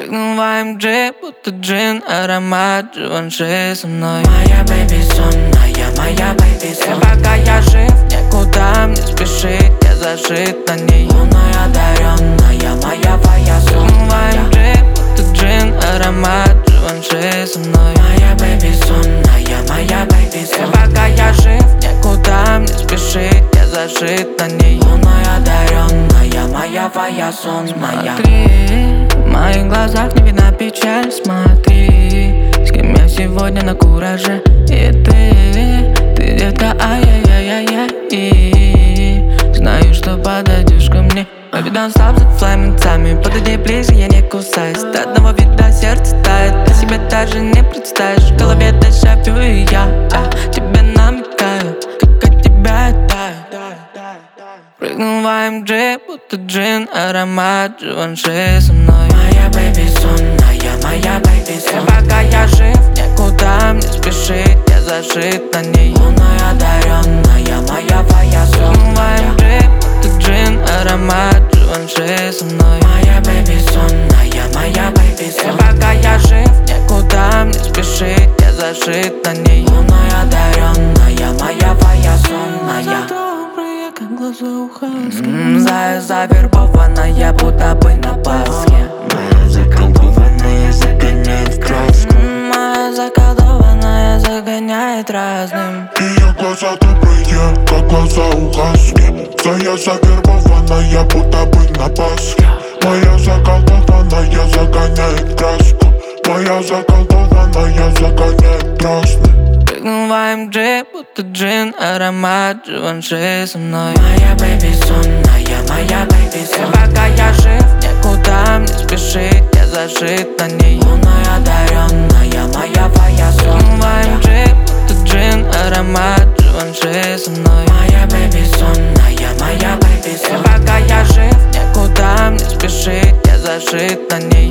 Прыгнул в AMG, будто джин, аромат Живанши со мной. Моя бэйби сонная, моя бэйби сон. Пока я жив, никуда мне спешить, я зашит на ней. Луной одаренная, моя твоя сон. Прыгнул в AMG, будто джин, аромат Живанши со мной. Моя бэйби сонная, моя бэйби сон. Пока я жив, никуда мне спешить, я зашит на ней. Луной одаренная, моя твоя сонная. Смотри, в моих глазах не видно печаль, смотри, с кем я сегодня на кураже. И ты где-то ай-яй-яй-яй-яй. Знаю, что подойдешь ко мне. Baby, don't stop за фламенцами. Подойди ближе, я не кусаюсь. До одного вида сердце тает. Ты себе даже не представишь. В голове дежавю, и я тебе намекаю, как от тебя я таю. Прыгнул в AMG, будто джин, аромат Живанши со мной. Моя бэйби сонная, моя бэйби сон. Пока я жив, никуда мне спешить, я зашит на ней. Луной одаренная, моя твоя сон. Прыгнул в AMG, будто джин, аромат Живанши со мной. Моя бэйби сонная, моя бэйби сон. Пока я жив, никуда мне спешить, я зашит на ней. Луной одаренная, моя твоя сонная. Как глаза у хаски. Завербованная, будто бы на Пасхе. Моя заколдованная загоняет краску. Моя заколдованная загоняет разным. Ее глаза добрые, как глаза у хаски. Твоя завербованная, будто бы на Пасхе. Моя заколдованная загоняет краску. Моя заколдованная загоняет разным. Прыгнул в AMG, будто джин, аромат Живанши со мной. Моя бэйби сонная, моя бэйби сон. Пока я жив, никуда мне спешить, я зашит на ней. Луной одаренная, моя твоя сон. Прыгнул в AMG, будто джин, аромат Живанши со мной. Моя бэйби сонная, моя бэйби сон. Пока я жив, никуда мне спешить, я зашит на ней.